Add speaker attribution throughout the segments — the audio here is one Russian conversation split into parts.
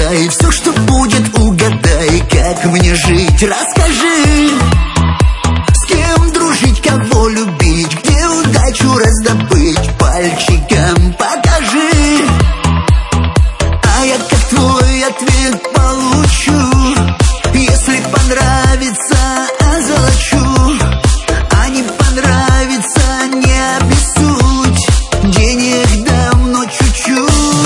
Speaker 1: Дай все, что будет, угадай, как мне жить, расскажи. С кем дружить, кого любить, где удачу раздобыть, пальчиком покажи. А я как твой ответ получу, если понравится, озолочу, а не понравится, не обессудь, денег дам, но чуть-чуть.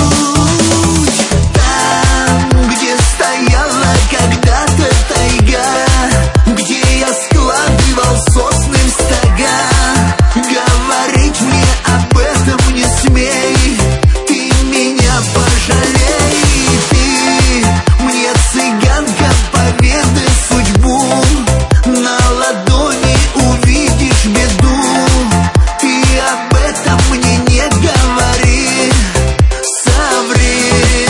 Speaker 1: Там, где стояла когда-то тайга, где я складывал сосны в стога, говорить мне об этом не смей, ты меня пожалей. Ты мне, цыганка, поведай судьбу, на ладони увидишь беду. Ты об этом мне не говори, соври.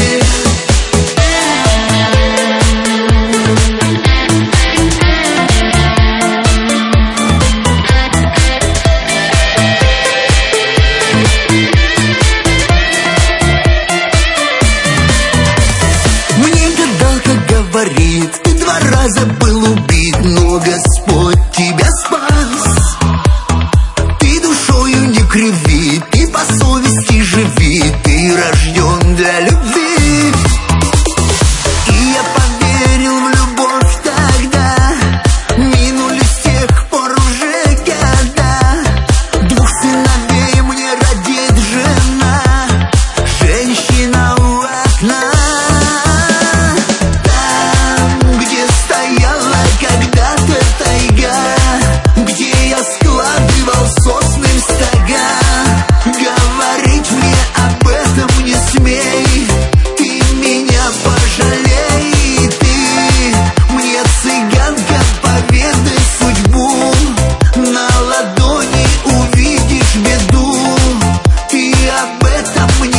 Speaker 1: Мне гадалка говорит, ты 2 раза был убит, но Господь тебя спас. Ты душою не криви, ты по совести живи, ты рожден для любви. И я поверил в любовь тогда, минули с тех пор уже года. 2 сыновей мне родит жена, женщина у окна. Там, где стояла когда-то тайга, где я складывал сосны в стога, говорить мне об этом не смей, ты меня пожалей. Ты мне, цыганка, поведай судьбу, на ладони увидишь беду. Ты об этом мне